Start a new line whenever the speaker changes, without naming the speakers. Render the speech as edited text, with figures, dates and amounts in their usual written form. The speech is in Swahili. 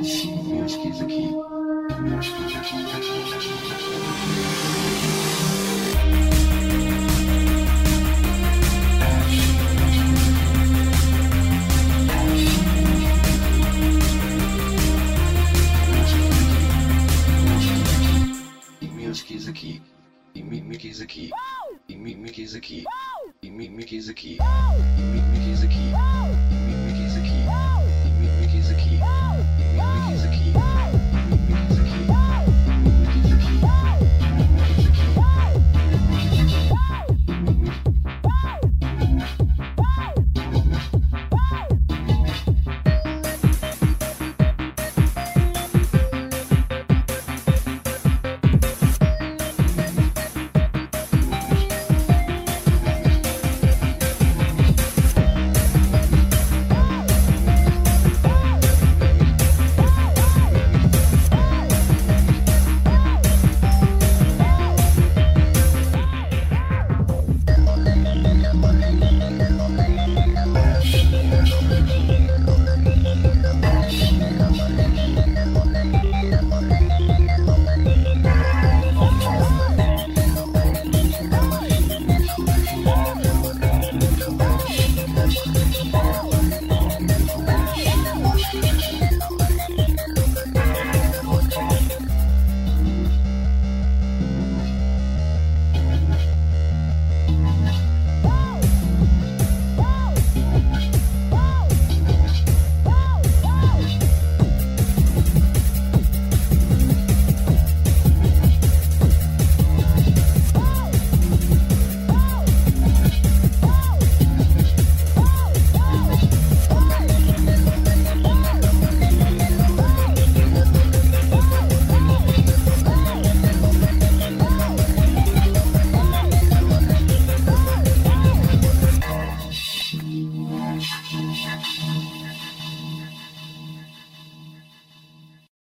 Music is the key. Music is the key. Music is the key. Music is the key. Music is the key. Music is the key. Music is the key. Music is the key. Music is the key.